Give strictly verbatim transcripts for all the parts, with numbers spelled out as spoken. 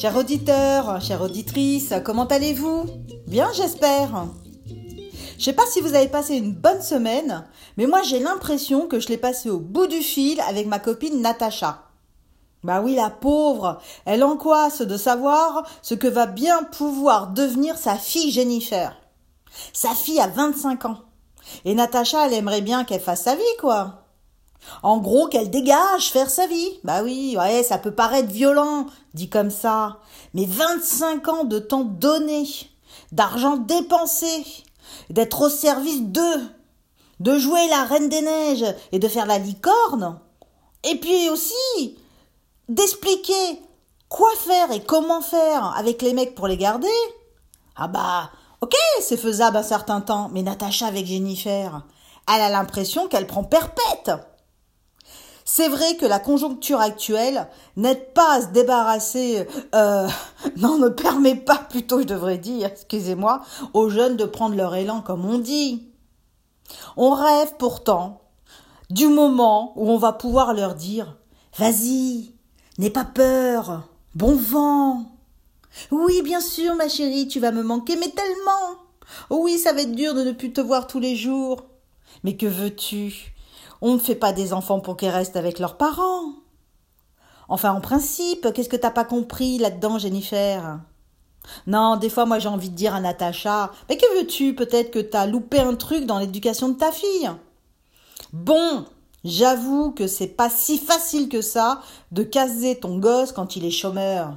Chers auditeurs, chères auditrices, comment allez-vous? Bien, j'espère. Je sais pas si vous avez passé une bonne semaine, mais moi j'ai l'impression que je l'ai passée au bout du fil avec ma copine Natacha. Bah oui, la pauvre, elle angoisse de savoir ce que va bien pouvoir devenir sa fille Jennifer. Sa fille a vingt-cinq ans. Et Natacha, elle aimerait bien qu'elle fasse sa vie, quoi. En gros, qu'elle dégage, faire sa vie. Bah oui, ouais, ça peut paraître violent, dit comme ça. Mais vingt-cinq ans de temps donné, d'argent dépensé, d'être au service d'eux, de jouer la Reine des Neiges et de faire la licorne. Et puis aussi, d'expliquer quoi faire et comment faire avec les mecs pour les garder. Ah bah, ok, c'est faisable un certain temps, mais Natacha avec Jennifer, elle a l'impression qu'elle prend perpète. C'est vrai que la conjoncture actuelle n'aide pas à se débarrasser, euh, non, ne permet pas, plutôt je devrais dire, excusez-moi, aux jeunes de prendre leur élan comme on dit. On rêve pourtant du moment où on va pouvoir leur dire « Vas-y, n'aie pas peur, bon vent !» Oui, bien sûr, ma chérie, tu vas me manquer, mais tellement. Oui, ça va être dur de ne plus te voir tous les jours. Mais que veux-tu ? On ne fait pas des enfants pour qu'ils restent avec leurs parents. Enfin, en principe, qu'est-ce que t'as pas compris là-dedans, Jennifer ? Non, des fois, moi, j'ai envie de dire à Natacha, mais que veux-tu ? Peut-être que t'as loupé un truc dans l'éducation de ta fille. Bon, j'avoue que c'est pas si facile que ça de caser ton gosse quand il est chômeur.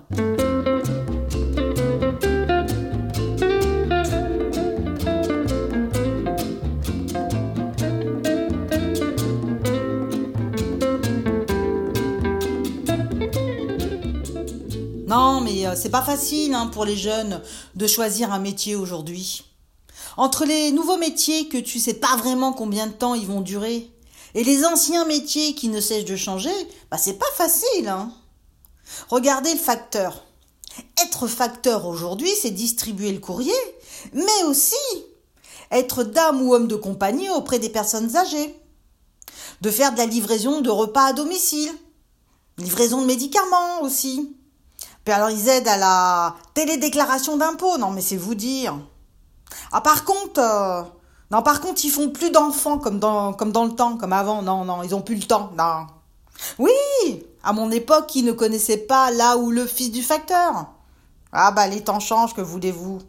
Non, mais euh, c'est pas facile hein, pour les jeunes de choisir un métier aujourd'hui. Entre les nouveaux métiers que tu sais pas vraiment combien de temps ils vont durer et les anciens métiers qui ne cessent de changer, bah c'est pas facile. Hein. Regardez le facteur. Être facteur aujourd'hui, c'est distribuer le courrier, mais aussi être dame ou homme de compagnie auprès des personnes âgées, de faire de la livraison de repas à domicile, livraison de médicaments aussi. Puis alors ils aident à la télédéclaration d'impôts, non mais c'est vous dire. Ah par contre, euh, non par contre ils font plus d'enfants comme dans comme dans le temps, comme avant, non non ils ont plus le temps, non. Oui, à mon époque ils ne connaissaient pas là où le fils du facteur. Ah bah les temps changent, que voulez-vous.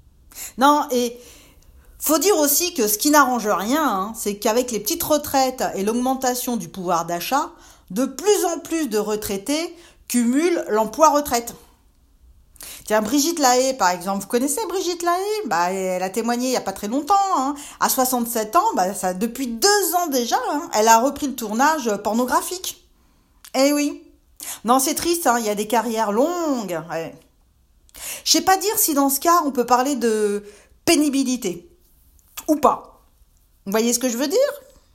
Non et faut dire aussi que ce qui n'arrange rien, hein, c'est qu'avec les petites retraites et l'augmentation du pouvoir d'achat, de plus en plus de retraités cumule l'emploi-retraite. Tiens, Brigitte Lahaie, par exemple, vous connaissez Brigitte Lahaie ? Bah, elle a témoigné il n'y a pas très longtemps. Hein. À soixante-sept ans, bah, ça, depuis deux ans déjà, hein, elle a repris le tournage pornographique. Eh oui. Non, c'est triste, hein, il y a des carrières longues. Ouais. Je sais pas dire si dans ce cas, on peut parler de pénibilité. Ou pas. Vous voyez ce que je veux dire ?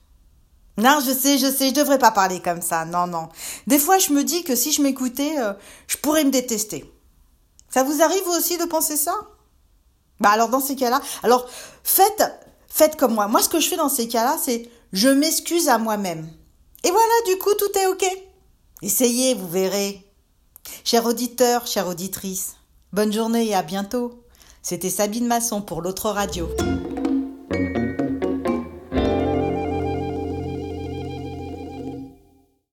Non, je sais, je sais, je devrais pas parler comme ça, non, non. Des fois, je me dis que si je m'écoutais, euh, je pourrais me détester. Ça vous arrive aussi de penser ça ? Bah alors dans ces cas-là, alors faites, faites comme moi. Moi, ce que je fais dans ces cas-là, c'est je m'excuse à moi-même. Et voilà, du coup, tout est ok. Essayez, vous verrez. Chers auditeurs, chères auditrices, bonne journée et à bientôt. C'était Sabine Masson pour l'autre radio.